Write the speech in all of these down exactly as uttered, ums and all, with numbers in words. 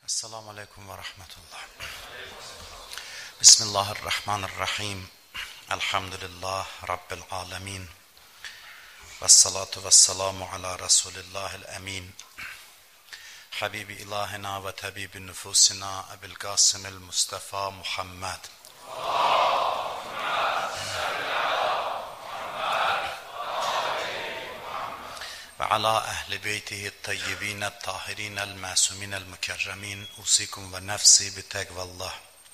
Esselamu Aleyküm ve Rahmetullah. Bismillahirrahmanirrahim. Elhamdülillah Rabbil Alemin. Vessalatu vesselamu ala Resulillahil Emin. Habibi ilahina ve tabibi nüfusina Ebil Qasimil Mustafa Muhammed. Ve ala ehli beytihi tayyibine tahirinel masuminel mükerremin usikum ve nefsi bi tekvallah.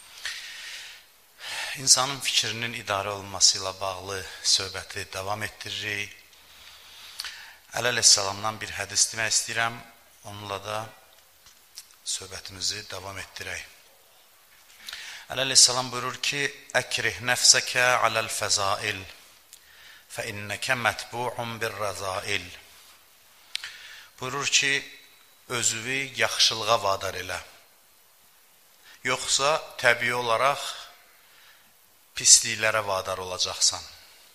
İnsanın fikrinin idarə olmasıyla bağlı söhbəti davam ettiririk. Əli əleyhissalamdan bir hədis demək istəyirəm. Onunla da söhbətimizi davam etdirək. Əli əleyhissalam buyurur ki: "Əkrih nəfsəkə aləl fəzail, fə innəkə mətbu'un bir rəzail." Buyurur ki, özünü yaxşılığa vadar elə. Yoxsa təbii olaraq pisliklərə vadar olacaqsan.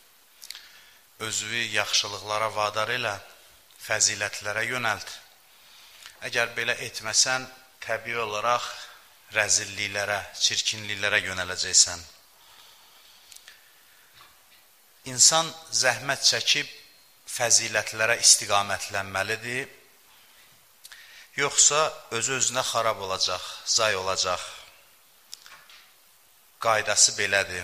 Özünü yaxşılıqlara vadar elə, fəzilətlərə yönəlt. Əgər belə etməsən, təbii olaraq rəzilliklərə, çirkinliklərə yönələcəksən. İnsan zəhmət çəkib fəzilətlərə istiqamətlənməlidir, yoxsa öz-özünə xarab olacaq, zay olacaq. Qaydası belədir.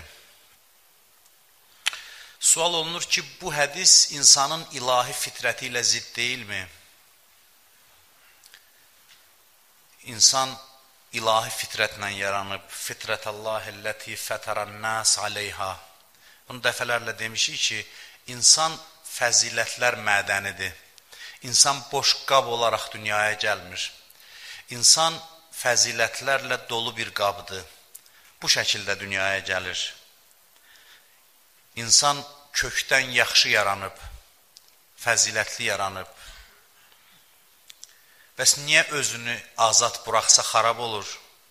Sual olunur ki, bu hədis insanın ilahi fitrəti ilə zidd deyilmi? İnsan ilahi fitrətlə yaranıb, fitrətəllahilləti fətərən-nas aleyha. Bunu dəfələrlə demişik ki, insan fəzilətlər mədənidir. İnsan boş qab olaraq dünyaya gəlmir. İnsan fəzilətlərlə dolu bir qabdır. Bu şəkildə dünyaya gəlir. İnsan kökdən yaxşı yaranıb, fəzilətli yaranıb. Bəs niyə özünü azad buraxsa xarab olur?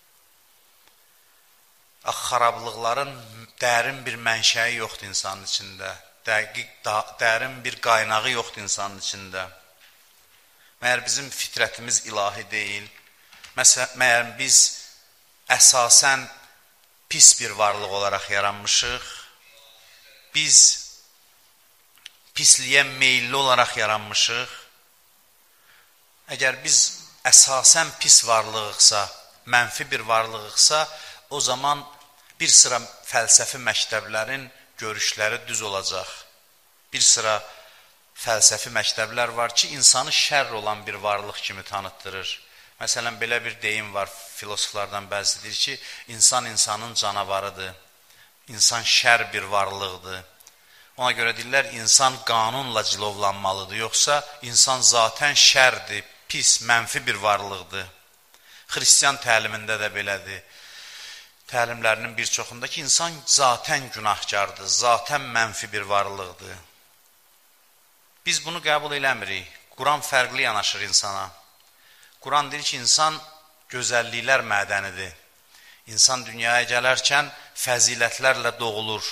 Ax, xarablıqların dərin bir mənşəyi yoxdur insanın içində. Dəqiq, dərin bir qaynağı yoxdur insanın içində. Məyər bizim fitrətimiz ilahi deyil. Məyər biz əsasən pis bir varlıq olaraq yaranmışıq. Biz pisliyə meyilli olaraq yaranmışıq. Əgər biz əsasən pis varlığıqsa, mənfi bir varlığıqsa, o zaman bir sıra fəlsəfi məktəblərin görüşləri düz olacaq. Bir sıra fəlsəfi məktəblər var ki, insanı şərr olan bir varlıq kimi tanıtdırır. Məsələn, belə bir deyim var, filosoflardan bəzi deyir ki, insan insanın canavarıdır, insan şər bir varlıqdır. Ona görə deyirlər, insan qanunla cilovlanmalıdır, yoxsa insan zatən şərdir, pis, mənfi bir varlıqdır. Xristiyan təlimində də belədir. Təlimlərinin bir çoxunda ki, insan zatən günahkardır, zatən mənfi bir varlıqdır. Biz bunu qəbul eləmirik. Quran fərqli yanaşır insana. Quran deyir ki, insan gözəlliklər mədənidir. İnsan dünyaya gələrkən fəzilətlərlə doğulur.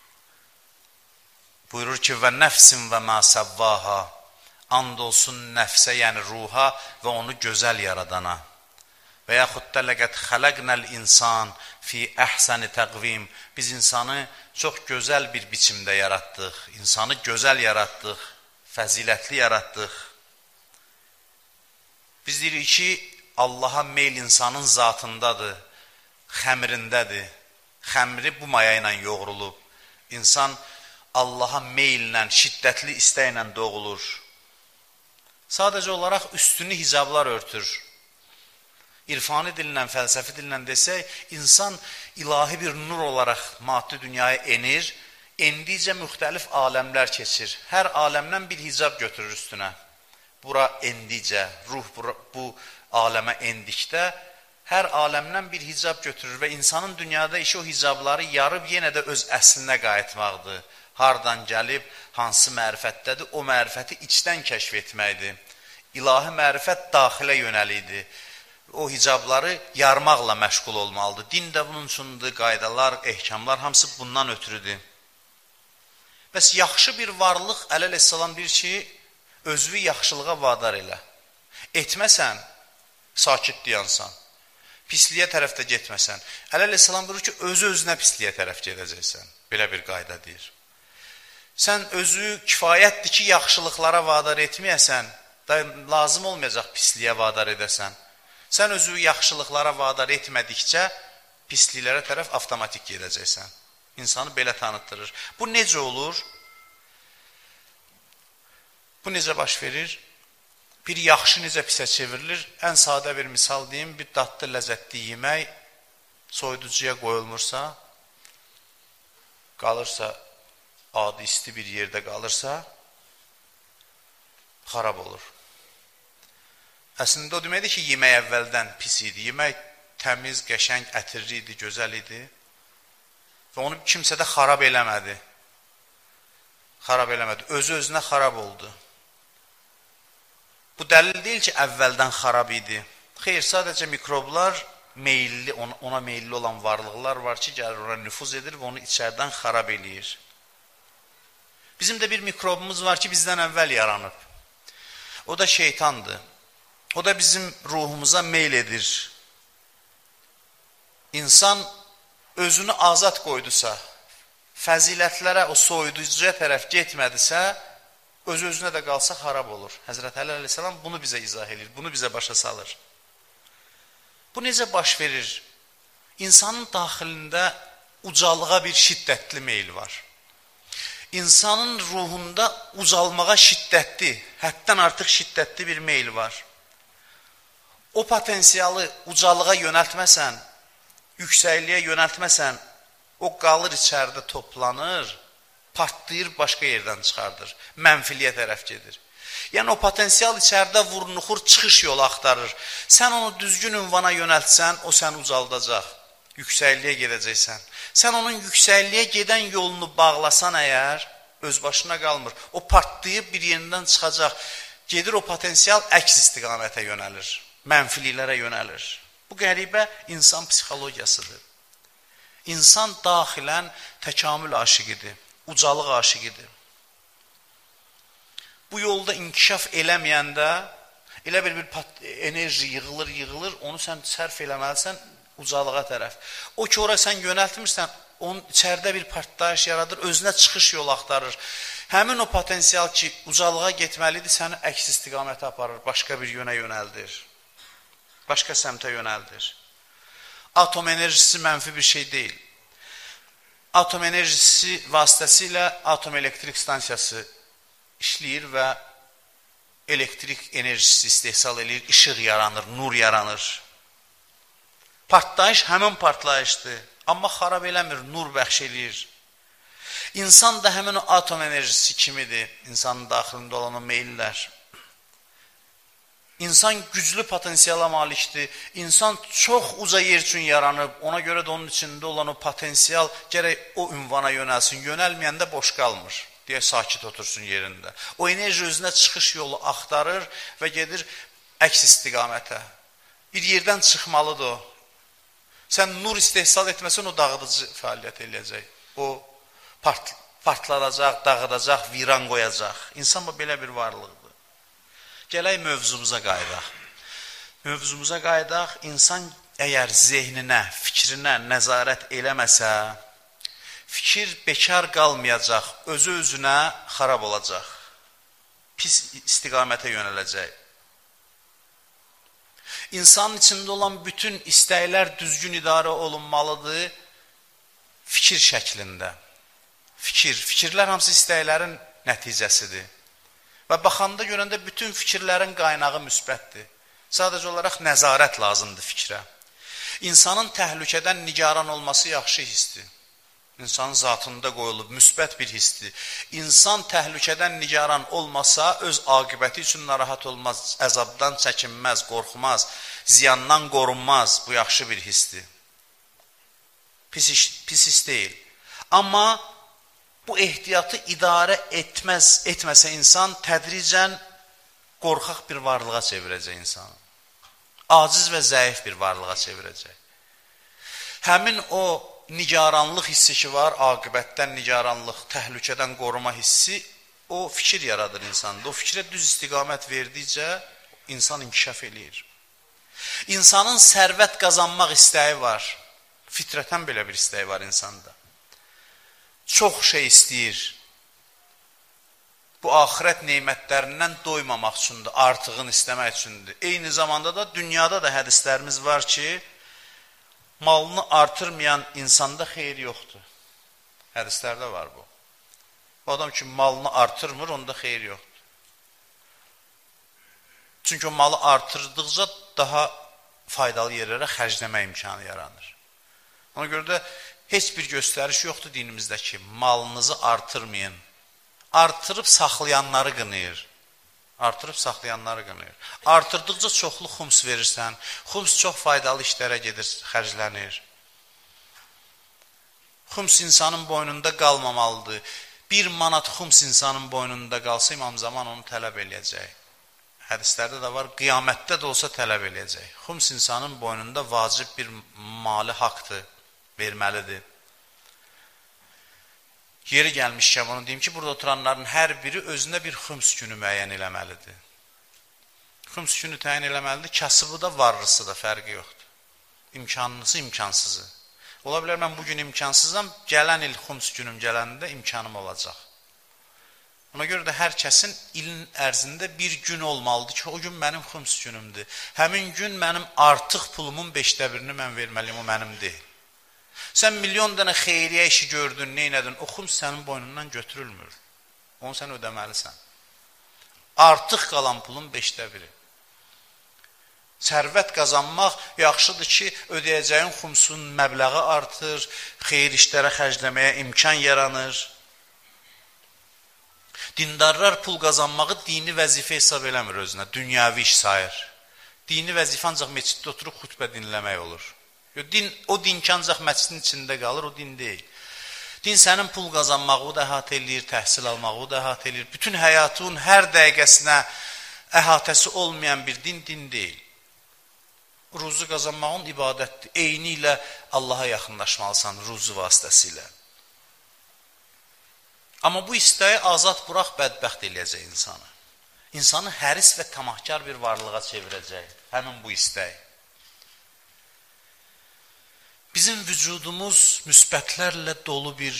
Buyurur ki, və nəfsin və mə səvvaha, and olsun nəfsə, yəni ruha və onu gözəl yaradana. Və yaxud da ləqət xələqnəl insan fi əhsəni təqvim. Biz insanı çox gözəl bir biçimdə yaratdıq. İnsanı gözəl yaratdıq, fəzilətli yaratdıq. Biz deyirik ki, Allaha meyl insanın zatındadır, xəmrindədir. Xəmri bu maya ilə yoğrulub. İnsan Allaha meyllə, şiddətli istəklə doğulur. Sadəcə olaraq üstünü hicablar örtür. İrfani dillə, fəlsəfi dillə desək, insan ilahi bir nur olaraq maddi dünyaya enir, endikcə müxtəlif aləmlər keçir. Hər aləmdən bir hicab götürür üstünə. Bura endikcə, ruh bu aləmə endikdə, hər aləmdən bir hicab götürür və insanın dünyada işi o hicabları yarıb yenə də öz əslinə qayıtmaqdır. Hardan gəlib, hansı mərifətdədir, o mərifəti içdən kəşf etməkdir. İlahi mərifət daxilə yönəlidir. O hicabları yarmaqla məşğul olmalıdır. Din də bunun üçündür, qaydalar, ehkamlar, hamısı bundan ötürüdür. Bəs yaxşı bir varlıq, Əli əleyhissalam deyir ki, özünü yaxşılığa vadar elə. Etməsən, sakit dayansan. pisliyə tərəfdə getməsən. Əleyhissalam buyurur ki, özü-özünə pisliyə tərəf gedəcəksən. Belə bir qayda deyir. Sən özü kifayətdir ki, yaxşılıqlara vadar etməyəsən, da lazım olmayacaq pisliyə vadar edəsən. Sən özü yaxşılıqlara vadar etmədikcə, pisliklərə tərəf avtomatik gedəcəksən. İnsanı belə tanıtdırır. Bu necə olur? Bu necə baş verir? Bir yaxşı necə pisə çevrilir? Ən sadə bir misal deyim, bir dadlı, ləzzətli yemək soyuducuya qoyulmursa, qalırsa, adı isti bir yerdə qalırsa, xarab olur. Əslində o deməkdir ki, yemək əvvəldən pis idi. Yemək təmiz, qəşəng, ətirli idi, gözəl idi və onu kimsə də xarab eləmədi. Xarab eləmədi. Özü-özünə xarab oldu. Bu dəlil deyil ki, əvvəldən xarab idi. Xeyr, sadəcə mikroblar meyilli, ona, ona meyilli olan varlıqlar var ki, gəlir ona nüfuz edir və onu içərdən xarab eləyir. Bizim də bir mikrobumuz var ki, bizdən əvvəl yaranıb. O da şeytandır. O da bizim ruhumuza meyl edir. İnsan özünü azad qoydusa, fəzilətlərə, o soyuducuya tərəf getmədisə, özü-özünə də qalsa xarab olur. Həzrət Əli əleyhissalam bunu bizə izah edir, bunu bizə başa salır. Bu necə baş verir? İnsanın daxilində ucalığa bir şiddətli meyil var. İnsanın ruhunda ucalmağa şiddətli, həddən artıq şiddətli bir meyil var. O potensialı ucalığa yönəltməsən, yüksəkliyə yönəltməsən, o qalır içəridə toplanır, partlayır, başqa yerdən çıxardır, mənfiliyə tərəf gedir. Yəni o potensial içəridə vurnuxur, çıxış yolu axtarır. Sən onu düzgün ünvana yönəltsən, o səni ucaldacaq, yüksəkliyə gedəcəksən. Sən onun yüksəkliyə gedən yolunu bağlasan əgər, öz başına qalmır. O partlayıb bir yerindən çıxacaq, gedir o potensial əks istiqamətə yönəlir, mənfililərə yönəlir. Bu qəribə insan psixologiyasıdır. İnsan daxilən təkamül aşiqidir, ucalıq aşiqidir. Bu yolda inkişaf eləməyəndə elə bir, bir enerji yığılır, yığılır, onu sən sərf eləməlisən ucalığa tərəf. O ki, ora sən yönəltmirsən, onun içəridə bir partlayış yaradır, özünə çıxış yolu axtarır. Həmin o potensial ki, ucalığa getməlidir, səni əks istiqamətə aparır, başqa bir yönə yönəldir. Başqa səmtə yönəldir. Atom enerjisi mənfi bir şey deyil. Atom enerjisi vasitəsilə atom elektrik stansiyası işləyir və elektrik enerjisi istehsal edir, işıq yaranır, nur yaranır. Partlayış həmin partlayışdır, amma xarab eləmir, nur bəxş edir. İnsan da həmin o atom enerjisi kimidir, insanın daxilində olan o meyillər. İnsan güclü potensiala malikdir. İnsan çox uca yer üçün yaranıb, ona görə də onun içində olan o potensial gərək o ünvana yönəlsin, yönəlməyəndə boş qalmır deyə sakit otursun yerində. O enerji özünə çıxış yolu axtarır və gedir əks istiqamətə. Bir yerdən çıxmalıdır o. Sən nur istehsal etməsən o dağıdıcı fəaliyyət eləyəcək. O part, partladacaq, dağıdacaq, viran qoyacaq. İnsan bu belə bir varlıqdır. Gələk mövzumuza qayıdaq. Mövzumuza qayıdaq, insan əgər zehninə, fikrinə nəzarət eləməsə, fikir bekar qalmayacaq, özü özünə xarab olacaq, pis istiqamətə yönələcək. İnsanın içində olan bütün istəklər düzgün idarə olunmalıdır fikir şəklində. Fikir, fikirlər hamısı istəklərin nəticəsidir. Və baxanda görəndə bütün fikirlərin qaynağı müsbətdir. Sadəcə olaraq nəzarət lazımdır fikrə. İnsanın təhlükədən nigaran olması yaxşı hissdir. İnsanın zatında qoyulub müsbət bir hissdir. İnsan təhlükədən nigaran olmasa, öz aqibəti üçün narahat olmaz, əzabdan çəkinməz, qorxmaz, ziyandan qorunmaz. Bu yaxşı bir hissdir. Pis, iş, pis his deyil. Amma bu ehtiyatı idarə etməz, etməsə insan tədricən qorxaq bir varlığa çevirəcək insanı. Aciz və zəif bir varlığa çevirəcək. Həmin o nigaranlıq hissi ki var, aqibətdən nigaranlıq, təhlükədən qoruma hissi, o fikir yaradır insanda. O fikrə düz istiqamət verdikcə insan inkişaf eləyir. İnsanın sərvət qazanmaq istəyi var. Fitrətən belə bir istəyi var insanda. Çox şey istəyir. Bu axirət neymətlərindən doymamaq üçündür, artığını istəmək üçündür. Eyni zamanda da dünyada da hədislərimiz var ki, malını artırmayan insanda xeyir yoxdur. Hədislərdə var bu. Bu adam ki, malını artırmır, onda xeyir yoxdur. Çünki o malı artırdıqca daha faydalı yerlərə xərcləmə imkanı yaranır. Ona görə də heç bir göstəriş yoxdur dinimizdə ki, malınızı artırmayın. Artırıb saxlayanları qınayır. Artırıb saxlayanları qınayır. Artırdıqca çoxlu xums verirsən. Xums çox faydalı işlərə gedir, xərclənir. Xums insanın boynunda qalmamalıdır. Bir manat xums insanın boynunda qalsa İmam Zaman onu tələb eləyəcək. Hədislərdə də var, qiyamətdə də olsa tələb eləyəcək. Xums insanın boynunda vacib bir mali haqdır, verməlidir. Yeri gəlmişkən onu deyim ki, burada oturanların hər biri özünə bir xums günü müəyyən eləməlidir. Xums günü təyin eləməlidir, kasıbı da, varlısı da fərqi yoxdur. İmkanlısı, imkansızı. Ola bilər, mən bugün imkansızam, gələn il xums günüm gələndə imkanım olacaq. Ona görə də hər kəsin ilin ərzində bir gün olmalıdır ki, o gün mənim xums günümdür. Həmin gün mənim artıq pulumun beşdə birini mən verməliyim, o mənim deyil. Sən milyon dənə xeyriyyə işi gördün, neynədin, o xums sənin boynundan götürülmür. Onu sən ödəməlisən. Artıq qalan pulun beşdə biri. Sərvət qazanmaq yaxşıdır ki, ödəyəcəyin xumsun məbləği artır, xeyir işlərə xərcləməyə imkan yaranır. Dindarlar pul qazanmağı dini vəzifə hesab eləmir özünə, dünyavi iş sayır. Dini vəzifə ancaq meçiddə oturub xutbə dinləmək olur. Din, o din ki, ancaq məscidin içində qalır, o din deyil. Din sənin pul qazanmağı da əhatə eləyir, təhsil almağı da əhatə eləyir. Bütün həyatın hər dəqiqəsinə əhatəsi olmayan bir din, din deyil. Ruzu qazanmağın ibadətdir. Eyni ilə Allaha yaxınlaşmalısan, ruzu vasitəsilə. Amma bu istəyi azad burax bədbəxt eləyəcək insanı. İnsanı həris və tamahkar bir varlığa çevirəcək. Həmin bu istəyi. Bizim vücudumuz müsbətlərlə dolu bir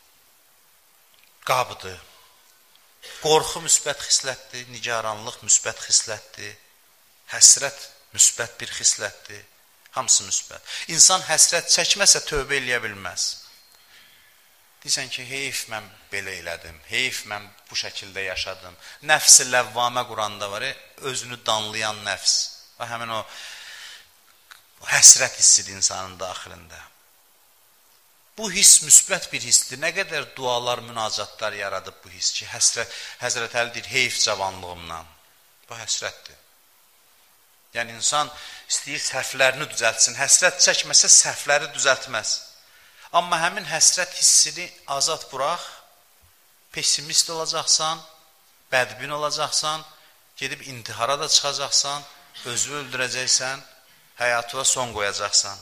qabdır. Qorxu müsbət xislətdir, nigaranlıq müsbət xislətdir, həsrət müsbət bir xislətdir, hamısı müsbət. İnsan həsrət çəkməsə tövbə eləyə bilməz. Deyirsən ki, heyf mən belə elədim, heyf mən bu şəkildə yaşadım. Nəfs-i ləvvamə Quranda var, özünü danlayan nəfs. Və həmin o həsrət hissidir insanın daxilində. Bu hiss müsbət bir hissdir. Nə qədər dualar, münacatlar yaradıb bu hiss ki, həsrət, Həzrət Əli deyir, heyf cavanlığımdan. Bu həsrətdir. Yəni, insan istəyir səhvlərini düzəltsin. Həsrət çəkməsə səhvləri düzəltməz. Amma həmin həsrət hissini azad burax, pesimist olacaqsan, bədbin olacaqsan, gedib intihara da çıxacaqsan, özünü öldürəcəksən, həyatına son qoyacaqsan.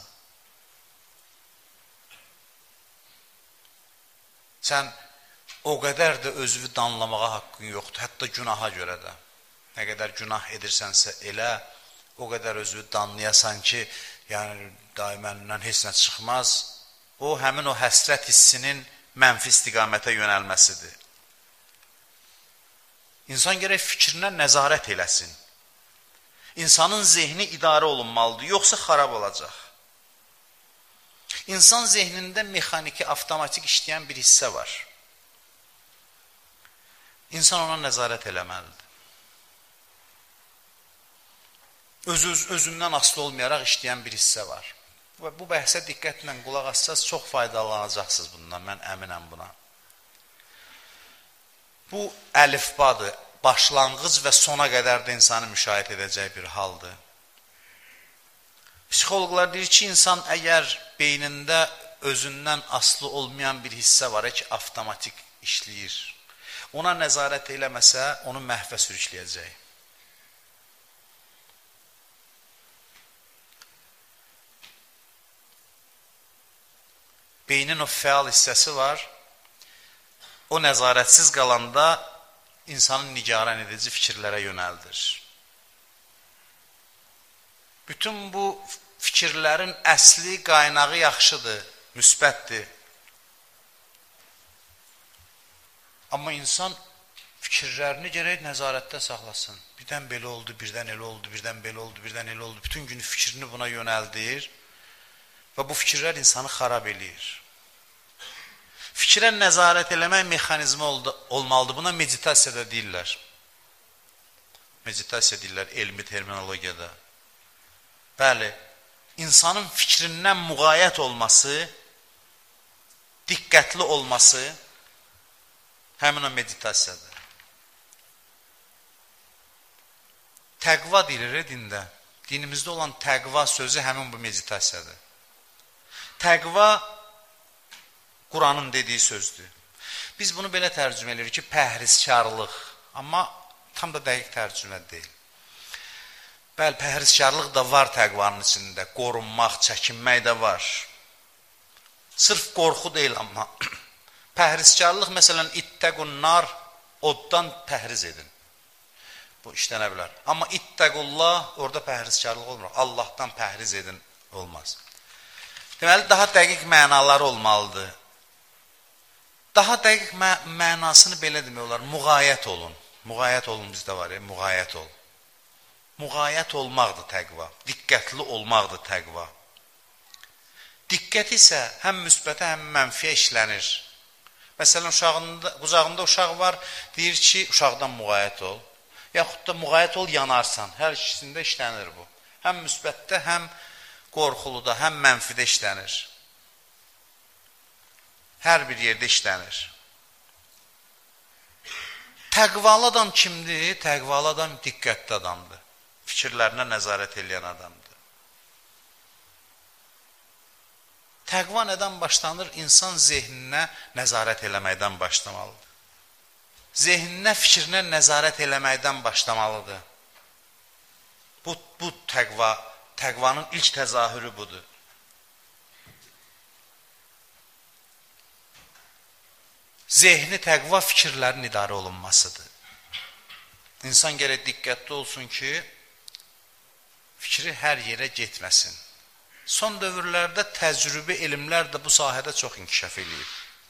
Sən o qədər də özünü danlamağa haqqın yoxdur, hətta günaha görə də. Nə qədər günah edirsənsə elə, o qədər özünü danlayasan ki, yəni daiməndən heç nə çıxmaz. O, həmin o həsrət hissinin mənfi istiqamətə yönəlməsidir. İnsan gərək fikrinə nəzarət eləsin. İnsanın zehni idarə olunmalıdır, yoxsa xarab olacaq. İnsan zehnində mexaniki, avtomatik işləyən bir hissə var. İnsan ona nəzarət eləməlidir. Öz, öz, özündən asılı olmayaraq işləyən bir hissə var. Və bu bəhsə diqqətlə qulaq assaz, çox faydalanacaqsınız bundan, mən əminəm buna. Bu əlifbadır, başlanğıc və sona qədər də insanı müşahidə edəcək bir haldır. Psixoloqlar deyir ki, insan əgər beynində özündən asılı olmayan bir hissə var ki, avtomatik işləyir. Ona nəzarət eləməsə, onu məhvə sürükləyəcək. Beynin o fəal hissəsi var, o nəzarətsiz qalanda insanın nigaran edici fikirlərə yönəldir. Bütün bu fikirlərin əsli, qaynağı yaxşıdır, müsbətdir. Amma insan fikirlərini gərək nəzarətdə saxlasın. Birdən belə oldu, birdən elə oldu, birdən belə oldu, birdən elə oldu. Bütün gün fikrini buna yönəldir və bu fikirlər insanı xarab eləyir. Fikrə nəzarət eləmək mexanizmi olmalıdır. Buna meditasiya da deyirlər. Meditasiya deyirlər elmi terminologiyada. Bəli, insanın fikrindən müğayət olması, diqqətli olması həmin o meditasiyadır. Təqva deyilir dində. Dinimizdə olan təqva sözü həmin bu meditasiyadır. Təqva Quranın dediyi sözdür. Biz bunu belə tərcümə edirik ki, pəhrizkarlıq. Amma tam da dəqiq tərcümə deyil. Bəli, pəhrizkarlıq da var təqvanın içində. Qorunmaq, çəkinmək də var. Sırf qorxu deyil amma. Pəhrizkarlıq, məsələn, ittəqun nar, oddan pəhriz edin. Bu işlənə bilər. Amma ittəqullah, orada pəhrizkarlıq olmur. Allahdan pəhriz edin, olmaz. Deməli, daha dəqiq mənaları olmalıdır. Daha dəqiq mə mənasını belə demək olar, müğayət olun. Müğayət olun bizdə var ya, müğayət ol. Müğayət olmaqdır təqva, diqqətli olmaqdır təqva. Diqqət isə həm müsbətə, həm mənfiyə işlənir. Məsələn, uşağında, qucağında uşaq var, deyir ki, uşaqdan müğayət ol. Yaxud da müğayət ol, yanarsan. Hər ikisində işlənir bu. Həm müsbətdə, həm qorxuluda, həm mənfidə işlənir. Hər bir yerdə işlənir. Təqvalı adam kimdir? Təqvalı adam diqqətli adamdır. Fikirlərinə nəzarət edən adamdır. Təqva nədən başlanır? İnsan zehninə nəzarət eləməkdən başlamalıdır. Zehninə, fikrinə nəzarət eləməkdən başlamalıdır. Bu, bu təqva, təqvanın ilk təzahürü budur. Zehni təqva fikirlərin idarə olunmasıdır. İnsan gərək diqqətli olsun ki, fikri hər yerə getməsin. Son dövrlərdə təcrübi elmlər də bu sahədə çox inkişaf edir.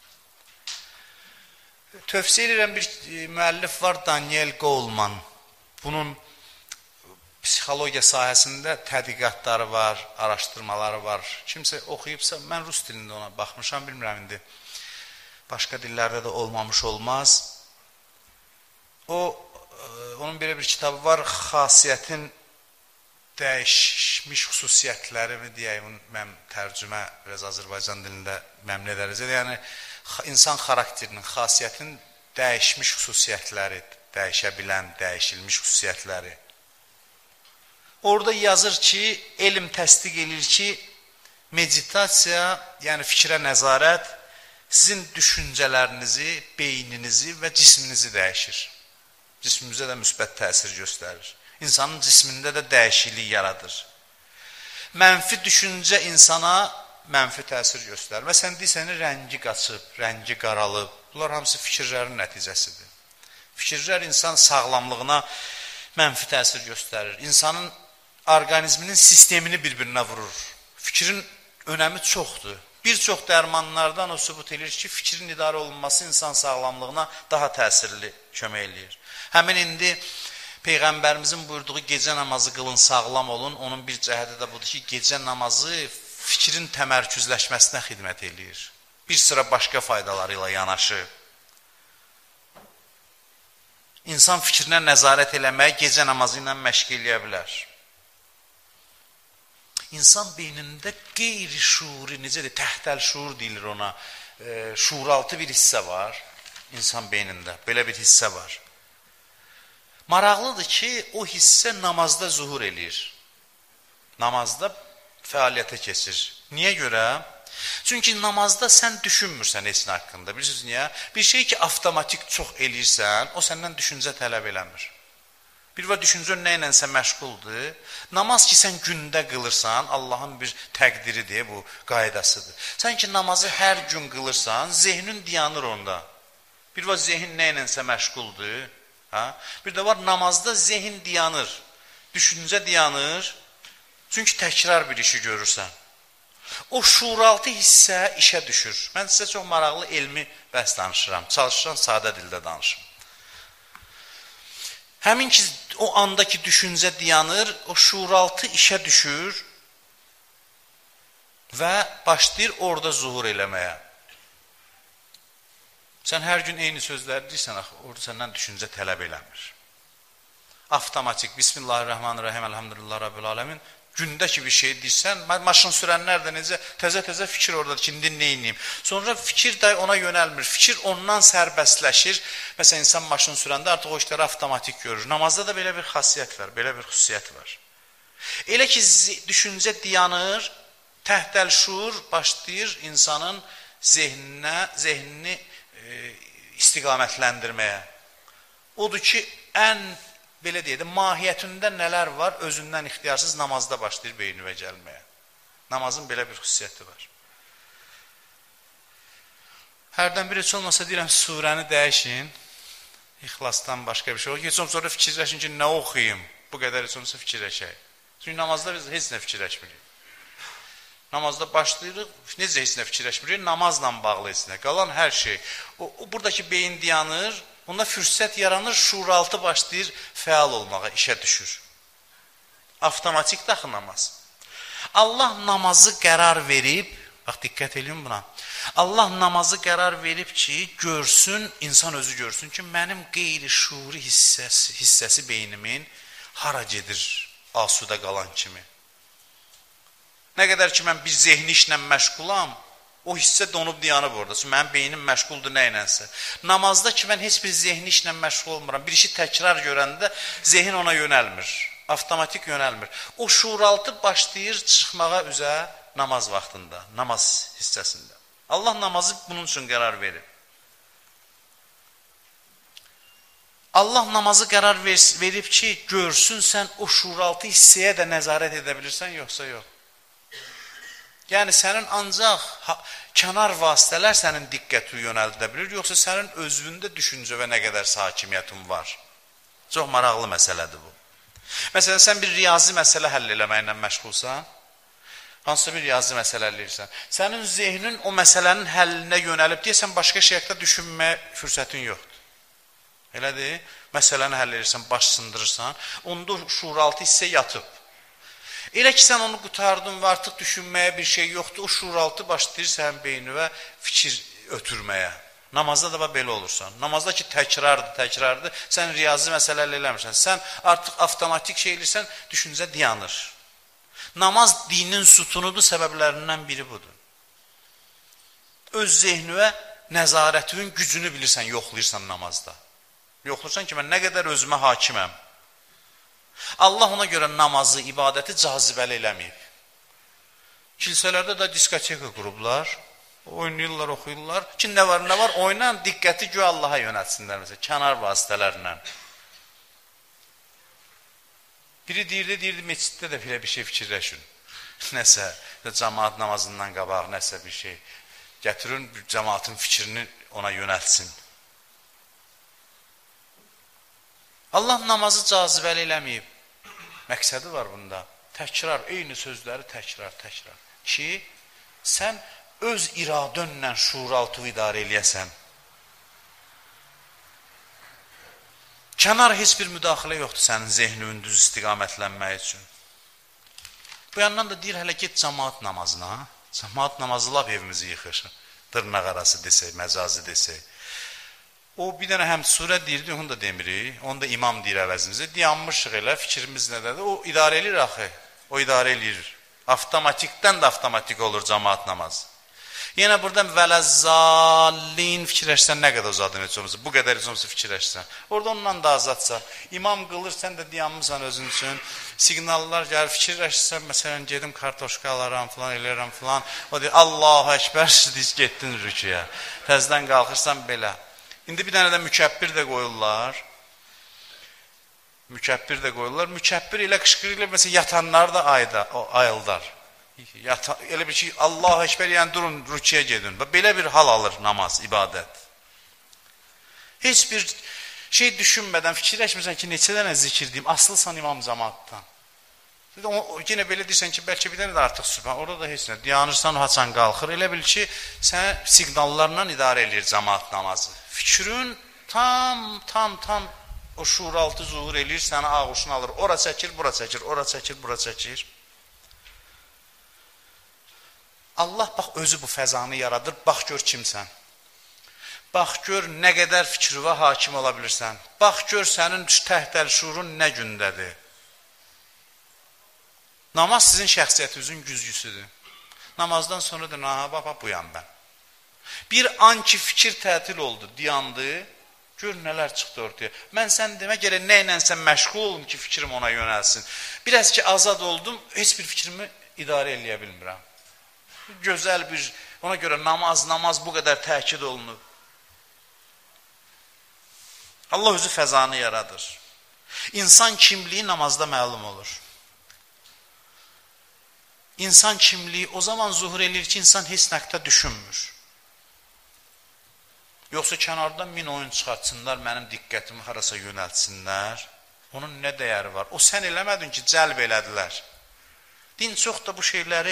Tövsiyə edirəm, bir müəllif var, Daniel Goleman. Bunun psixologiya sahəsində tədqiqatları var, araşdırmaları var. Kimsə oxuyubsa, mən rus dilində ona baxmışam, bilmirəm indi. Başqa dillərdə də olmamış olmaz. O, onun belə bir kitabı var, xasiyyətin dəyişmiş xüsusiyyətləri mi deyək, mən tərcümə biraz Azərbaycan dilində məmnun edəriz. Yəni, insan xarakterinin, xasiyyətin dəyişmiş xüsusiyyətləri, dəyişə bilən, dəyişilmiş xüsusiyyətləri. Orada yazır ki, elm təsdiq edir ki, meditasiya, yəni fikrə nəzarət, sizin düşüncələrinizi, beyninizi və cisminizi dəyişir. Cismimizə də müsbət təsir göstərir. İnsanın cismində də dəyişiklik yaradır. Mənfi düşüncə insana mənfi təsir göstərir. Məsələn, deyirsən, rəngi qaçıb, rəngi qaralıb. Bunlar hamısı fikirlərin nəticəsidir. Fikirlər insan sağlamlığına mənfi təsir göstərir. İnsanın orqanizminin sistemini bir-birinə vurur. Fikrin önəmi çoxdur. Bir çox dərmanlardan o sübut edir ki, fikrin idarə olunması insan sağlamlığına daha təsirli kömək eləyir. Həmin indi Peyğəmbərimizin buyurduğu gecə namazı qılın, sağlam olun. Onun bir cəhədi də budur ki, gecə namazı fikrin təmərküzləşməsinə xidmət eləyir. Bir sıra başqa faydaları ilə yanaşı. İnsan fikrinə nəzarət eləməyi gecə namazı ilə məşq eləyə bilər. İnsan beynində qeyri-şuuri, necədir, təhtəl şuur deyilir ona, e, şuuraltı bir hissə var insan beynində, belə bir hissə var. Maraqlıdır ki, o hissə namazda zuhur eləyir. Namazda fəaliyyətə keçir. Niyə görə? Çünki namazda sən düşünmürsən heç nə haqqında. Bilirsiniz niyə? Bir şey ki, avtomatik çox eləyirsən, o səndən düşüncə tələb eləmir. Bir və düşüncən nə ilənsə məşğuldur. Namaz ki, sən gündə qılırsan, Allahın bir təqdiridir, bu qaydasıdır. Sən ki, namazı hər gün qılırsan, zehnin dayanır onda. Bir və zehin nə ilənsə məşğuldur. Ha? Bir də var, namazda zehin dayanır, düşüncə dayanır, Çünki təkrar bir işi görürsən. O şuuraltı hissə işə düşür. Mən sizə çox maraqlı elmi bəhs danışıram. Çalışıram sadə dildə danışım. Həmin ki, o andakı düşüncə dayanır, o şuuraltı işə düşür və başlayır orada zuhur eləməyə. Sən hər gün eyni sözləri deyirsən, orada səndən düşüncə tələb eləmir. Avtomatik, Bismillahirrahmanirrahim, elhamdülillah, Rabbil alemin. Gündəki bir şey deyirsən, maşın sürənlər də necə təzə-təzə fikir oradadır ki, indi nə edeyim. Sonra fikir də ona yönəlmir, fikir ondan sərbəstləşir. Məsələn, insan maşın sürəndə artıq o işləri avtomatik görür. Namazda da belə bir xasiyyət var, belə bir xüsusiyyət var. Elə ki, düşüncə dayanır, təhdəl şuur başlayır insanın zehninə, zehnini e, istiqamətləndirməyə. Odur ki, ən belə deyək də, mahiyyətində nələr var, özündən ixtiyarsız namazda başlayır beynivə gəlməyə. Namazın belə bir xüsusiyyəti var. Hərdən bir heç olmasa deyirəm, surəni dəyişin, İxlasdan başqa bir şey olur. Heç olmasa sonra fikirləşin ki, nə oxuyayım, bu qədər heç olmasa fikirləşək. Çünki namazda biz heç nə fikirləşmirik. Namazda başlayırıq, necə heç nə fikirləşmirik, namazla bağlı heç nə, qalan hər şey. O, o buradakı beyin dayanır, onda fürsət yaranır, şuuraltı başlayır fəal olmağa, işə düşür. Avtomatik daxı namaz. Allah namazı qərar verib, bax diqqət edin buna, Allah namazı qərar verib ki, görsün, insan özü görsün ki, mənim qeyri-şuuri hissəsi, hissəsi beynimin hara gedir asuda qalan kimi. Nə qədər ki, mən bir zehni işlə məşğulam, o hissə donub dayanıb orada. Çünki mənim beynim məşğuldur nə ilənsə. Namazda ki, mən heç bir zehni işlə məşğul olmuram. Bir işi təkrar görəndə zehin ona yönəlmir. Avtomatik yönəlmir. O şuuraltı başlayır çıxmağa üzə namaz vaxtında, namaz hissəsində. Allah namazı bunun üçün qərar verir. Allah namazı qərar ver, verib ki, görsün sən o şuuraltı hissəyə də nəzarət edə bilirsən, yoxsa yox. Yəni, sənin ancaq kənar vasitələr sənin diqqəti yönəldə bilir, yoxsa sənin özündə düşüncə və nə qədər hakimiyyətin var. Çox maraqlı məsələdir bu. Məsələn, sən bir riyazi məsələ həll eləməklə məşğulsan, hansısa bir riyazi məsələ əllərirsən. Sənin zehnin o məsələnin həllinə yönəlib deyəsən, başqa şeydə düşünməyə fürsətin yoxdur. Elədir, məsələni həll edirsən, baş sındırırsan, onda şuuraltı hissə yatıb. Elə ki, sən onu qutardın və artıq düşünməyə bir şey yoxdur, o şuuraltı başlayır sənin beynivə fikir ötürməyə. Namazda da belə olursan. Namazda ki, təkrardır, təkrardır, sən riyazi məsələlə eləmirsən. Sən artıq avtomatik şey elirsən, düşüncə dayanır. Namaz dinin sütunudur, səbəblərindən biri budur. Öz zehnivə nəzarətinin gücünü bilirsən, yoxlayırsan namazda. Yoxlayırsan ki, mən nə qədər özümə hakiməm. Allah ona görə namazı, ibadəti cazibəli eləməyib. Kilsələrdə də diskoteka qurublar, oynayırlar, oxuyurlar. Ki, nə var, nə var, oynan, diqqəti göy Allaha yönətsinlər, məsələn, kənar vasitələrlə. Biri deyirdi, deyirdi, meçiddə də belə bir şey fikirləşin. Nəsə, cəmaat namazından qabaq, nəsə bir şey. Gətirin, cəmaatın fikrini ona yönətsin. Allah namazı cazibəli eləməyib. Məqsədi var bunda. Təkrar, eyni sözləri təkrar, təkrar. Ki, sən öz iradənlə şuuraltı idarə eləyəsən. Kənar heç bir müdaxilə yoxdur sənin zehninin düz istiqamətlənmək üçün. Bu yandan da deyir, hələ get cəmaat namazına. Cəmaat namazı lap evimizi yıxır. Dırnaq arası desək, məcazi desək. O bir dənə həm surə deyirdi, onu da demirik. Onu da imam deyir əvəzimizə. Dayanmışıq elə, fikrimiz nədədir? O idarə edir axı. O idarə edir. Avtomatikdən də avtomatik olur cəmaat namazı. Yenə buradan vələzzallin fikirləşsən nə qədər uzadın heç olmasa. Bu qədər heç olmasa fikirləşsən. Orada ondan da azadsan. İmam qılır, sən də dayanmışsan özün üçün. Siqnallar gəlir, fikirləşsən. Məsələn, gedim kartoşka alaram falan, eləyirəm falan. O deyir, Allahu Əkbər, siz getdin rüküyə. Təzdən qalxırsan belə. İndi bir dənə də mükəbbir də qoyurlar. Mükəbbir də qoyurlar. Mükəbbir ilə qışqırırlar, məsələn, yatanlar da ayda, ayıldar. Yata, elə bir şey, Allah-u Ekber, yəni durun, rükiyə gedin. Belə bir hal alır namaz, ibadət. Heç bir şey düşünmədən, fikirləşmirsən ki, neçə dənə zikir deyim, asılsan imam cəmaatdan. O, yenə belə deyirsən ki, bəlkə bir dənə də artıq sübhan, orada da heç nə, dayanırsan, haçan qalxır, elə bil ki, sən siqnallarla idarə edir cəmaat namazı. Fikrin tam, tam, tam o şuuraltı zuhur eləyir, səni ağuşunu alır, ora çəkir, bura çəkir, ora çəkir, bura çəkir. Allah bax, özü bu fəzanı yaradır, bax gör kimsən. Bax gör nə qədər fikrivə hakim ola bilirsən. Bax gör sənin təhtəl şuurun nə gündədir. Namaz sizin şəxsiyyətinizin güzgüsüdür. Namazdan sonra da naha baba buyam mən. Bir an ki fikir tətil oldu, diyandı, gör nələr çıxdı ortaya. Mən sən demə gələ nə ilə sən məşğul olun ki fikrim ona yönəlsin. Biraz ki azad oldum, heç bir fikrimi idarə eləyə bilmirəm. Gözəl bir, ona görə namaz, namaz bu qədər təkid olunur. Allah özü fəzanı yaradır. İnsan kimliyi namazda məlum olur. İnsan kimliyi o zaman zuhur edir ki, insan heç nəqdə düşünmür. Yoxsa kənardan min oyun çıxartsınlar, mənim diqqətimi harasa yönəltsinlər. Onun nə dəyəri var? O sən eləmədin ki, cəlb elədilər. Din çox da bu şeyləri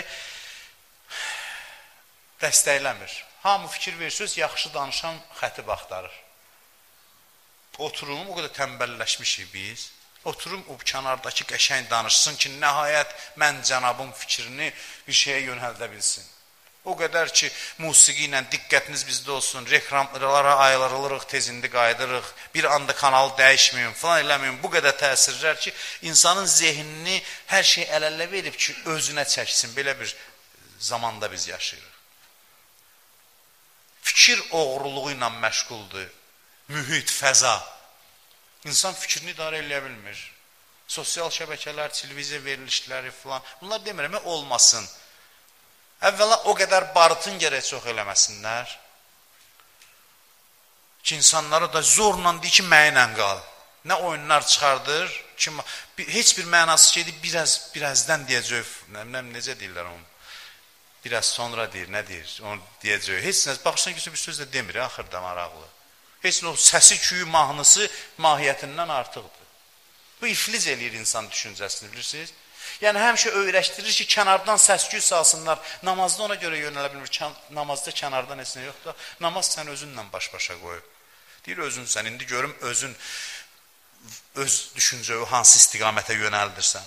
dəstəkləmir. Hamı fikir verirsiniz, yaxşı danışan xətib axtarır. Oturum, o qədər təmbəlləşmişik biz. Oturum, o kənardakı qəşəng danışsın ki, nəhayət mən cənabın fikrini bir şeyə yönəldə bilsin. O qədər ki, musiqi ilə diqqətiniz bizdə olsun, reklamlara ayrılırıq, tezində qayıdırıq, bir anda kanalı dəyişməyin, falan eləməyin. Bu qədər təsirlər ki, insanın zehnini hər şey əl-ələ verib ki, özünə çəksin. Belə bir zamanda biz yaşayırıq. Fikir oğruluğu ilə məşğuldur. Mühit, fəza. İnsan fikrini idarə eləyə bilmir. Sosial şəbəkələr, televiziya verilişləri falan. Bunlar demirəm, olmasın. Əvvəla o qədər barıtın gərək çox eləməsinlər. Ki, insanlara da zorla deyir ki, mənlə qal. Nə oyunlar çıxardır, ki, heç bir mənası şeydir, biraz, birazdən deyəcək, necə deyirlər onu? Biraz sonra deyir, nə deyir, onu deyəcək. Heç nə, baxırsan ki, bir söz də demir, axırda maraqlı. Heç nə, o səsi, küyü, mahnısı mahiyyətindən artıqdır. Bu iflic eləyir insan düşüncəsini, bilirsiniz? Yəni, həmişə öyrəşdirir ki, kənardan səs-küy salsınlar, namazda ona görə yönələ bilmir, namazda kənardan heç nə yoxdur, namaz sən özünlə baş-başa qoyub. Deyir, özün sən, indi görüm, özün, öz düşüncəyi hansı istiqamətə yönəldirsən.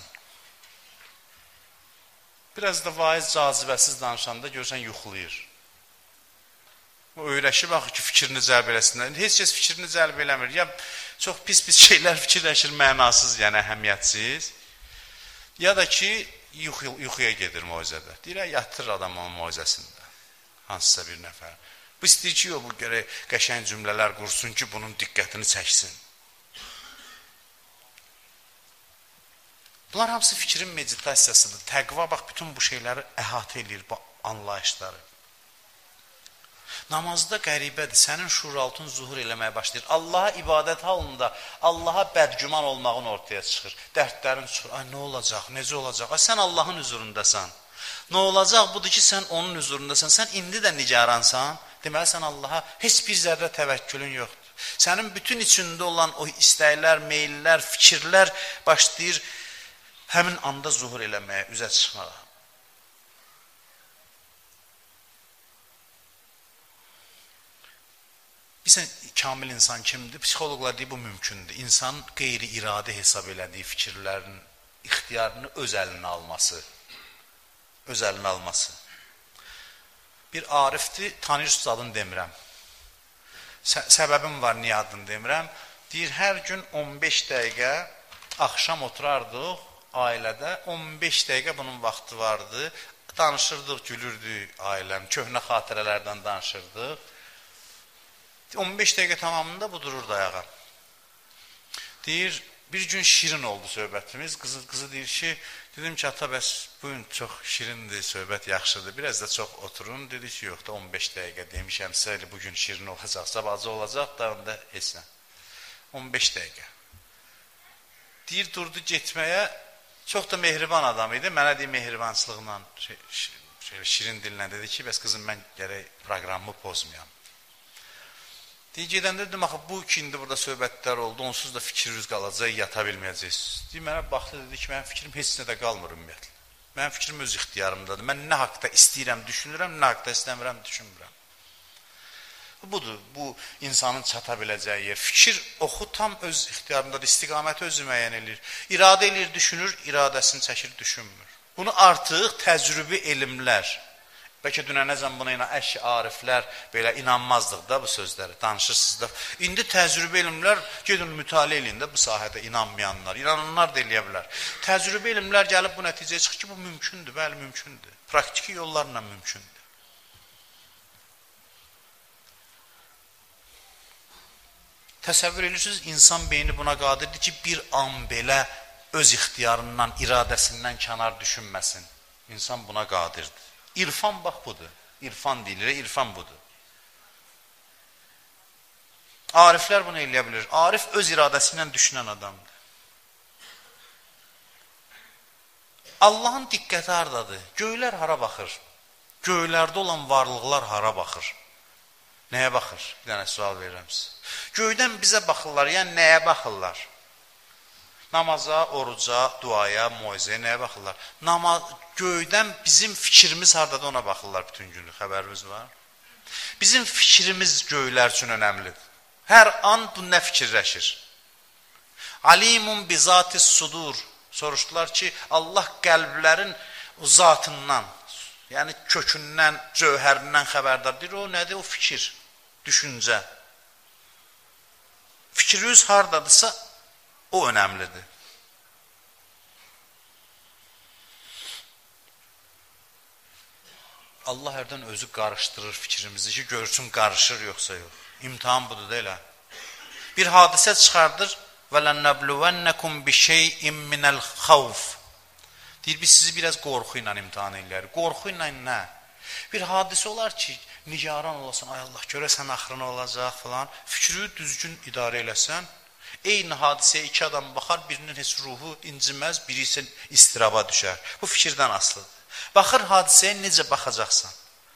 Biraz da vaiz cazibəsiz danışanda görsən, yuxulayır. O öyrəşib, axı ki, fikrini cəlb eləsinlər. Heç kəs fikrini cəlb eləmir. Ya, çox pis-pis şeylər fikirləşir, mənasız, yəni əhəmiyyətsiz. Ya da ki, yuxu, yuxuya gedir moizədə. Deyir, yatır adam onun moizəsində. Hansısa bir nəfər. Bu istəyir ki, o, bu gərək qəşəng cümlələr qursun ki, bunun diqqətini çəksin. Bunlar hamısı fikrin meditasiyasıdır. Təqva, bax, bütün bu şeyləri əhatə edir, bu anlayışları. Namazda qəribədir, sənin şuuraltın zuhur eləməyə başlayır. Allaha ibadət halında, Allaha bədgüman olmağın ortaya çıxır. Dərdlərin çıxır, ay nə olacaq, necə olacaq? Ay sən Allahın hüzurundasan. Nə olacaq budur ki, sən onun hüzurundasan. Sən indi də nigaransan, deməli sən Allaha heç bir zərrə təvəkkülün yoxdur. Sənin bütün içində olan o istəklər, meyillər, fikirlər başlayır həmin anda zuhur eləməyə, üzə çıxmağa. Bilsən, kamil insan kimdir? Psixoloqlar deyir, bu mümkündür. İnsanın qeyri-iradə hesab elədiyi fikirlərin ixtiyarını öz əlinə alması. Öz əlinə alması. Bir arifdir, tanıyırsınız adını demirəm. Sə səbəbim var, niyə adını demirəm. Deyir, hər gün on beş dəqiqə axşam oturardıq ailədə, on beş dəqiqə bunun vaxtı vardı. Danışırdıq, gülürdük ailəm, köhnə xatirələrdən danışırdıq. on beş dəqiqə tamamında bu dururdu ayağa. Deyir, bir gün şirin oldu söhbətimiz. Qızı, qızı deyir ki, dedim ki, ata bəs bugün çox şirindir, söhbət yaxşıdır. Biraz da çox oturun. Dedi ki, yox da on beş dəqiqə demişəmsə, bugün şirin olacaqsa, bacı olacaq da, onda heç nə. on beş dəqiqə. Deyir, durdu getməyə. Çox da mehriban adam idi. Mənə deyir, mehribançılıqla, şey, şey, şirin dillə dedi ki, bəs qızım, mən gərək proqramımı pozmayam. Deyir, gedəndə dedim, axı, bu ki, indi burada söhbətlər oldu, onsuz da fikriniz qalacaq, yata bilməyəcəksiniz. Deyir, mənə baxdı, dedi ki, mənim fikrim heç nədə qalmır ümumiyyətlə. Mənim fikrim öz ixtiyarımdadır. Mən nə haqda istəyirəm, düşünürəm, nə haqda istəmirəm, düşünmürəm. Budur, bu insanın çata biləcəyi yer. Fikir oxu tam öz ixtiyarındadır, istiqaməti özü müəyyən edir. İradə edir, düşünür, iradəsini çəkir, düşünmür. Bunu artıq təcrübi elmlər, bəlkə dünənəcən buna inan, əşi ariflər belə inanmazdıq da bu sözləri, danışırsınız da. İndi təcrübə elmlər, gedin mütaliə eləyin də bu sahədə inanmayanlar, inananlar da eləyə bilər. Təcrübə elmlər gəlib bu nəticəyə çıxır ki, bu mümkündür, bəli mümkündür. Praktiki yollarla mümkündür. Təsəvvür edirsiniz, insan beyni buna qadirdir ki, bir an belə öz ixtiyarından, iradəsindən kənar düşünməsin. İnsan buna qadirdir. İrfan bax budur. İrfan deyilir, irfan budur. Ariflər bunu eləyə bilir. Arif öz iradəsi ilə düşünən adamdır. Allahın diqqəti hardadır? Göylər hara baxır? Göylərdə olan varlıqlar hara baxır? Nəyə baxır? Bir dənə sual verirəm sizə. Göydən bizə baxırlar, yəni nəyə baxırlar? Namaza, oruca, duaya, moizəyə nəyə baxırlar? Namaz, göydən bizim fikrimiz hardadır ona baxırlar bütün günü, xəbərimiz var. Bizim fikrimiz göylər üçün önəmlidir. Hər an bu nə fikirləşir? Alimun bizatis sudur. Soruşdular ki, Allah qəlblərin zatından, yəni kökündən, cövhərindən xəbərdar. Deyir, o nədir? O fikir, düşüncə. Fikriniz hardadırsa, o önəmlidir. Allah hərdən özü qarışdırır fikrimizi ki, görsün qarışır yoxsa yox. İmtihan budur da elə. Bir hadisə çıxardır və lənəbluvənnəkum bi şeyin minəl xavf. Deyir, biz sizi biraz qorxu ilə imtihan eləyərik. Qorxu ilə nə? Bir hadisə olar ki, nigaran olasan, ay Allah, görəsən axırına olacaq falan. Fikri düzgün idarə eləsən, eyni hadisəyə iki adam baxar, birinin heç ruhu inciməz, biri isə istiraba düşər. Bu fikirdən asılıdır. Baxır hadisəyə necə baxacaqsan.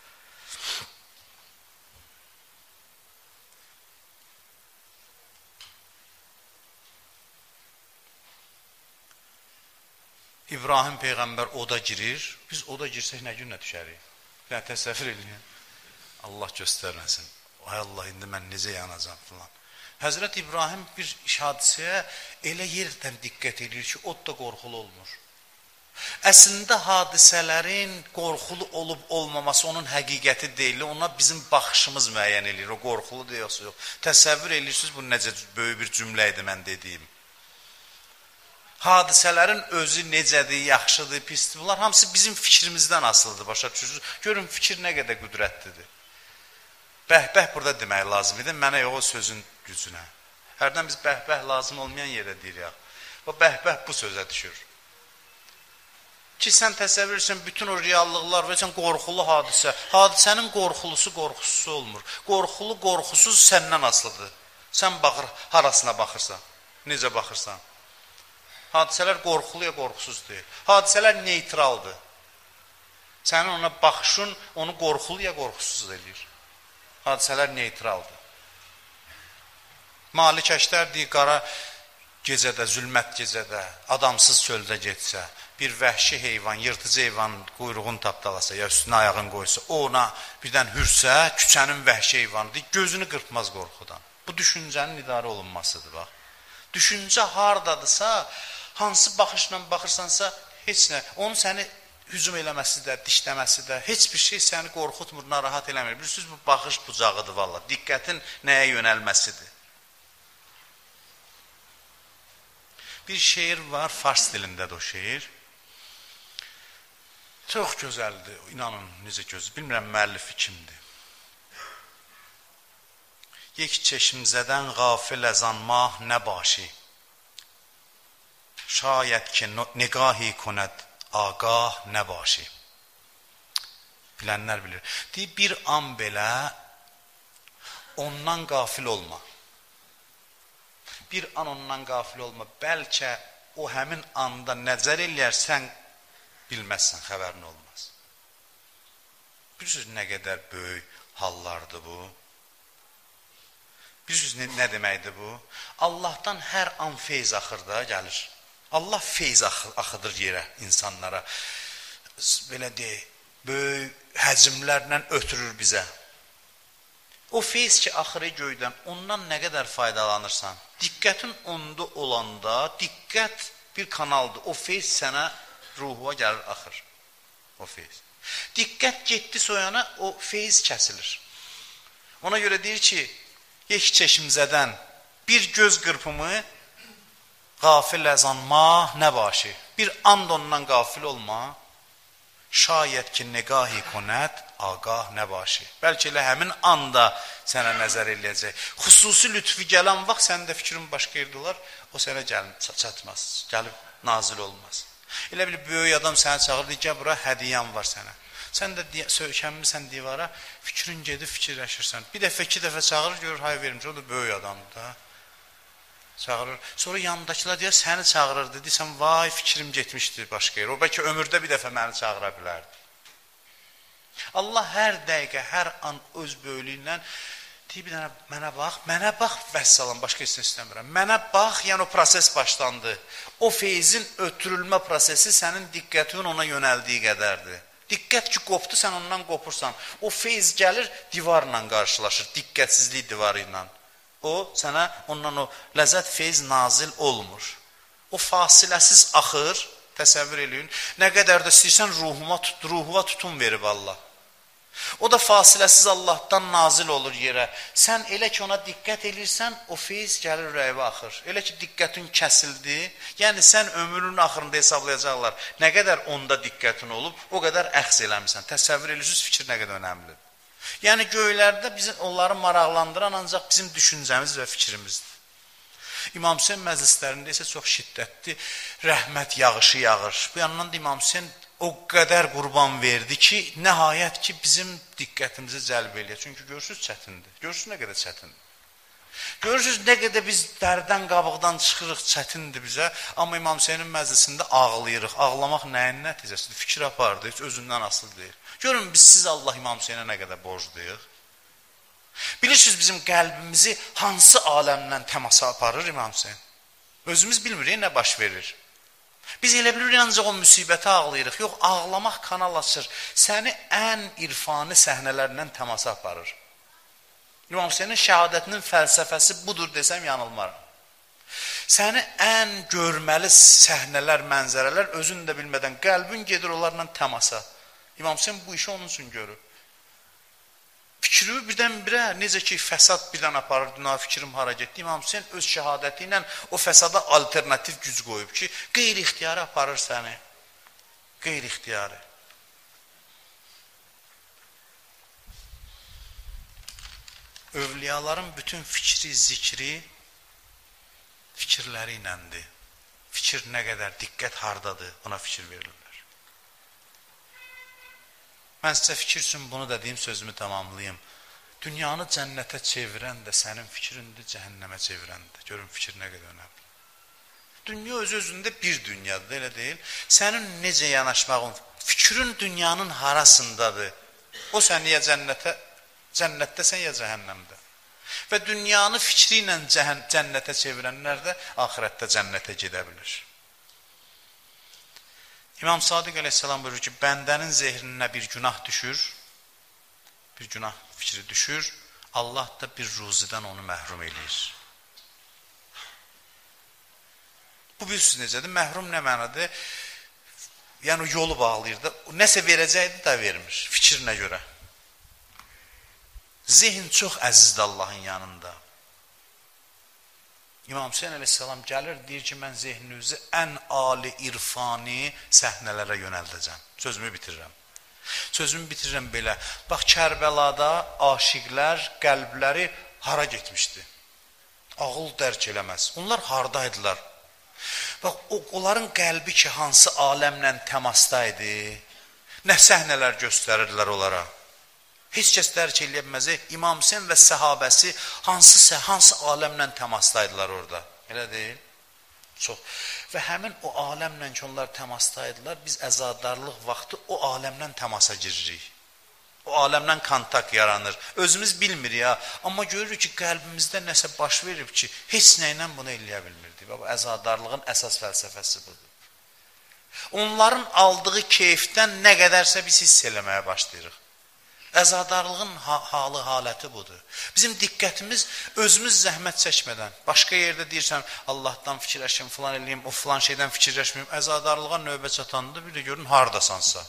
İbrahim Peyğəmbər oda girir, biz oda girsək nə günlə düşərik? Yəni təsəvvür edin. Allah göstərməsin. Ay Allah, indi mən necə yanacam falan. Həzrət İbrahim bir hadisəyə elə yerdən diqqət edir ki, o da qorxulu olmur. Əslində hadisələrin qorxulu olub olmaması onun həqiqəti deyil, ona bizim baxışımız müəyyən edir, o qorxulu deyilsə yox. Təsəvvür edirsiniz, bu necə böyük bir cümlə idi mən dediyim. Hadisələrin özü necədir, yaxşıdır, pisdir, bunlar hamısı bizim fikrimizdən asılıdır, başa düşürsünüz. Görün, fikir nə qədər qüdrətlidir. Bəhbəh burada demək lazım idi, mənə yox o sözün gücünə. Hərdən biz bəhbəh lazım olmayan yerə deyirik. O bəhbəh bu sözə düşür. Ki sən təsəvvür etsən, bütün o reallıqlar və sən qorxulu hadisə, hadisənin qorxulusu qorxusuzu olmur. Qorxulu qorxusuz səndən asılıdır. Sən baxır, harasına baxırsan, necə baxırsan. Hadisələr qorxulu ya qorxusuz deyil. Hadisələr neytraldır. Sənin ona baxışın onu qorxulu ya qorxusuz edir. Hadisələr neytraldır. Malik Əştər deyir, qara gecədə, zülmət gecədə, adamsız çöldə getsə, bir vəhşi heyvan, yırtıcı heyvan quyruğunu tapdalasa, ya üstünə ayağını qoysa, o ona birdən hürsə, küçənin vəhşi heyvanıdır, gözünü qırpmaz qorxudan. Bu düşüncənin idarə olunmasıdır, bax. Düşüncə hardadırsa, hansı baxışla baxırsansa, heç nə, onun səni hücum eləməsi də, dişləməsi də, heç bir şey səni qorxutmur, narahat eləmir. Bilirsiniz, bu baxış bucağıdır valla, diqqətin nəyə yönəlməsidir. Bir şeir var, fars dilindədir o şeir. Çox gözəldir, inanın, necə gözəl, bilmirəm müəllifi kimdir. Yek çeşmzədən qafil əzanmah nə başi, şayət ki nigahi konəd ağah nə başi. Bilənlər bilir. Deyir, bir an belə ondan qafil olma. Bir an ondan qafil olma. Bəlkə o həmin anda nəzər eləyərsən, bilməzsən, xəbərin olmaz. Bilirsiniz, nə qədər böyük hallardır bu. Bilirsiniz nə, nə deməkdir bu? Allahdan hər an feyz axır da gəlir. Allah feyz axıdır yerə, insanlara. Belə deyək, böyük həcmlərlə ötürür bizə. O feyz ki, axırı göydən, ondan nə qədər faydalanırsan, diqqətin onda olanda, diqqət bir kanaldır. O feyz sənə ruhuva gəlir, axır. O feyz. Diqqət getdi soyana, o feyz kəsilir. Ona görə deyir ki, yek çeşimzədən bir göz qırpımı qafil əzanma nə başı. Bir and ondan qafil olma, şayət ki, nəgahi konət, ağah nə başı. Bəlkə elə həmin anda sənə nəzər eləyəcək. Xüsusi lütfi gələn vaxt sənin də fikrin başqa yerdə olar, o sənə gəlib çatmaz, gəlib nazil olmaz. Elə bir böyük adam sənə çağırır, deyir, bura hədiyyən var sənə. Sən də söykənmirsən divara, fikrin gedib fikirləşirsən. Bir dəfə, iki dəfə çağırır, görür, hay vermiş, o da böyük adamdır da. Çağırır. Sonra yanındakılar deyir, səni çağırırdı, deyirsən, vay fikrim getmişdir başqa yer. O bəlkə ömürdə bir dəfə məni çağıra bilərdi. Allah hər dəqiqə, hər an öz böyüklüyündən deyir, bir dənə mənə bax, mənə bax, vəssalam, başqa heç nə istəmirəm. Mənə bax, yəni o proses başlandı. O feyzin ötürülmə prosesi sənin diqqətin ona yönəldiyi qədərdir. Diqqət ki, qopdu, sən ondan qopursan. O feyz gəlir, divarla qarşılaşır, diqqətsizlik divarı ilə. O, sənə ondan o ləzzət feyz nazil olmur. O fasiləsiz axır, təsəvvür eləyin. Nə qədər də istəyirsən, ruhuma, tut, ruhuva tutun verib Allah. O da fasiləsiz Allahdan nazil olur yerə. Sən elə ki, ona diqqət edirsən, o feyz gəlir ürəyivə axır. Elə ki, diqqətin kəsildi, yəni sən ömrünün axırında hesablayacaqlar. Nə qədər onda diqqətin olub, o qədər əxs eləmirsən. Təsəvvür edirsiniz, fikir nə qədər önəmlidir. Yəni göylərdə bizim onları maraqlandıran ancaq bizim düşüncəmiz və fikrimizdir. İmam Hüseyin məclislərində isə çox şiddətli rəhmət yağışı yağır. Bu yandan da İmam Hüseyin o qədər qurban verdi ki, nəhayət ki, bizim diqqətimizi cəlb eləyir. Çünki görürsünüz çətindir. Görürsünüz nə qədər çətindir. Görürsünüz nə qədər biz dərdən, qabıqdan çıxırıq, çətindir bizə. Amma İmam Hüseynin məclisində ağlayırıq. Ağlamaq nəyin nəticəsidir? Fikir apardı, heç özündən asılı deyil. Görün, biz siz Allah İmam Hüseynə nə qədər borcluyuq. Bilirsiniz, bizim qəlbimizi hansı aləmdən təmasa aparır İmam Hüseyin? Özümüz bilmirik, nə baş verir. Biz elə bilirik, ancaq o müsibətə ağlayırıq. Yox, ağlamaq kanal açır. Səni ən irfani səhnələrlə təmasa aparır. İmam Hüseynin şəhadətinin fəlsəfəsi budur desəm yanılmaram. Səni ən görməli səhnələr, mənzərələr özün də bilmədən qəlbin gedir onlarla təmasa. İmam Hüseyin bu işi onun üçün görür. Fikri birdən-birə, necə ki fəsad birdən aparır, dünya fikrim hara getdi, İmam Hüseyin öz şəhadəti ilə o fəsada alternativ güc qoyub ki, qeyri-ixtiyarı aparır səni. Qeyri-ixtiyarı. Övliyaların bütün fikri, zikri fikirləri iləndir. Fikir nə qədər, diqqət hardadır, ona fikir verirlər. Mən sizə fikir üçün bunu da deyim, sözümü tamamlayayım. Dünyanı cənnətə çevirən də sənin fikrindir, cəhənnəmə çevirən də. Görün, fikir nə qədər önəmli. Dünya öz-özündə bir dünyadır, elə deyil. Sənin necə yanaşmağın, fikrin dünyanın harasındadır. O səni ya cənnətə, cənnətdəsən ya cəhənnəmdə. Və dünyanı fikri ilə cənnətə çevirənlər də axirətdə cənnətə gedə bilir. İmam Sadiq əleyhissalam buyurur ki, bəndənin zehrinə bir günah düşür, bir günah fikri düşür, Allah da bir ruzidən onu məhrum eləyir. Bu bilirsiniz necədir? Məhrum nə mənadır? Yəni yolu bağlayır da, nəsə verəcəkdir də vermir, fikrinə görə. Zehin çox əzizdir Allahın yanında. İmam Hüseyin əleyhissalam gəlir, deyir ki, mən zehninizi ən ali irfani səhnələrə yönəldəcəm. Sözümü bitirirəm. Sözümü bitirirəm belə. Bax, Kərbəlada aşiqlər, qəlbləri hara getmişdi? Ağıl dərk eləməz. Onlar haradaydılar? Bax, onların qəlbi ki, hansı aləmlə təmasdaydı, nə səhnələr göstərirdilər onlara? Heç kəs dərk eləyə bilməz. İmam Hüseyin və səhabəsi hansı, hansı aləmlə təmasdaydılar orada? Elə deyil? Çox. Və həmin o aləmlə ki, onlar təmasdaydılar, biz əzadarlıq vaxtı o aləmlə təmasa giririk. O aləmdən kontakt yaranır. Özümüz bilmir ya. Amma görürük ki, qəlbimizdə nəsə baş verib ki, heç nə ilə bunu eləyə bilmirdik. Bu əzadarlığın əsas fəlsəfəsi budur. Onların aldığı keyfdən nə qədərsə biz hiss eləməyə başlayırıq. Əzadarlığın halı, haləti budur. Bizim diqqətimiz özümüz zəhmət çəkmədən, başqa yerdə deyirsən, Allahdan fikirləşim, filan eləyim, o filan şeydən fikirləşməyim, əzadarlığa növbə çatanda bir də görün, haradasansa.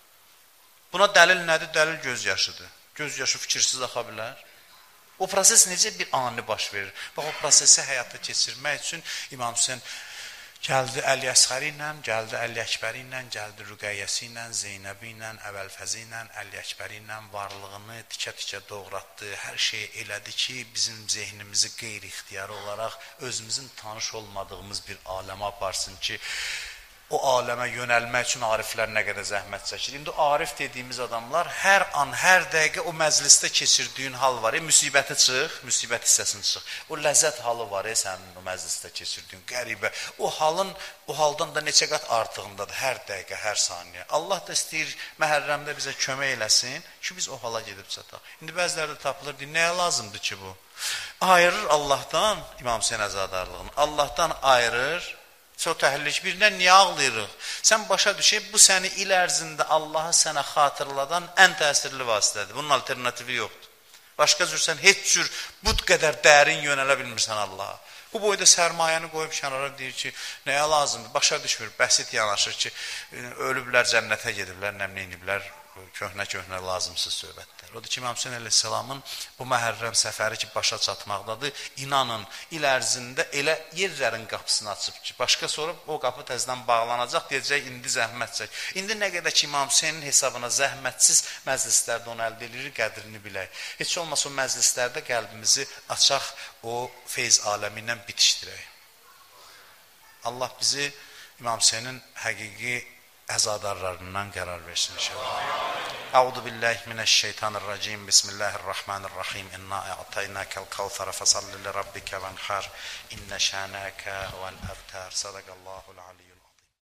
Buna dəlil nədir? Dəlil göz yaşıdır. Göz yaşı fikirsiz axa bilər. O proses necə bir ani baş verir? Bax, o prosesi həyata keçirmək üçün İmam Hüseyin gəldi Əli Əsğəri ilə, gəldi Əli Əkbəri ilə, gəldi Rüqəyyəsi ilə, Zeynəbi ilə, Əvəlfəzi ilə, Əli Əkbəri ilə varlığını tikə-tikə doğratdı. Hər şey elədi ki, bizim zehnimizi qeyri-ixtiyari olaraq özümüzün tanış olmadığımız bir aləmə aparsın ki, o aləmə yönəlmək üçün ariflər nə qədər zəhmət çəkir. İndi arif dediyimiz adamlar hər an, hər dəqiqə o məclisdə keçirdiyin hal var. E, müsibəti çıx, müsibət hissəsini çıx. O ləzzət halı var e, sənin o məclisdə keçirdiyin qəribə. O halın, o haldan da neçə qat artığındadır hər dəqiqə, hər saniyə. Allah da istəyir məhərrəmdə bizə kömək eləsin ki, biz o hala gedib çataq. İndi bəzilərdə tapılır, deyir, nəyə lazımdır ki bu? Ayırır Allahdan, İmam Hüseyin əzadarlığını, Allahdan ayırır. Çox təhlillik, birindən niyə ağlayırıq? Sən başa düşək, bu səni il ərzində Allahı sənə xatırladan ən təsirli vasitədir. Bunun alternativi yoxdur. Başqa cür sən heç cür bu qədər dərin yönələ bilmirsən Allaha. Bu boyda sərmayəni qoyub kənara deyir ki, nəyə lazımdır? Başa düşmür, bəsit yanaşır ki, ölüblər, cənnətə gediblər, nəmləyiniblər, köhnə-köhnə lazımsız söhbətlər. Odur ki, İmam Hüseyin əleyhissalamın bu məhərrəm səfəri ki, başa çatmaqdadır. İnanın, il ərzində elə yerlərin qapısını açıb ki, başqa sonra o qapı təzdən bağlanacaq, deyəcək, indi zəhmət çək. İndi nə qədər ki, İmam Hüseynin hesabına zəhmətsiz məclislərdə onu əldə edilir, qədrini bilək. Heç olmasa o məclislərdə qəlbimizi açaq, o feyz aləmi ilə bitişdirək. Allah bizi İmam Hüseynin həqiqi əzadarlarından qərar versin inşallah. Əuzu billahi mineşşeytanirracim. Bismillahirrahmanirrahim. İnna a'taynakal kevser fesalli li rabbike venhar. İnne şanaka vel abtar. Sadaqallahul aliyyul